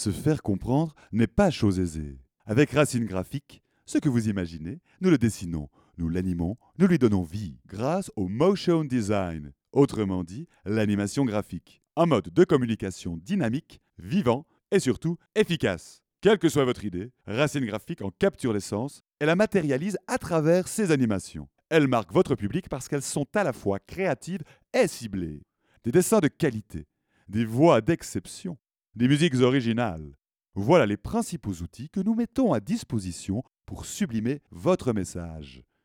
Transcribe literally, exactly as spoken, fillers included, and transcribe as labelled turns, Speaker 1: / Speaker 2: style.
Speaker 1: Se faire comprendre n'est pas chose aisée. Avec Racine Graphique, ce que vous imaginez, nous le dessinons, nous l'animons, nous lui donnons vie grâce au motion design, autrement dit l'animation graphique. Un mode de communication dynamique, vivant et surtout efficace. Quelle que soit votre idée, Racine Graphique en capture l'essence et la matérialise à travers ses animations. Elles marquent votre public parce qu'elles sont à la fois créatives et ciblées. Des dessins de qualité, des voix d'exception, des musiques originales. Voilà les principaux outils que nous mettons à disposition pour sublimer votre message.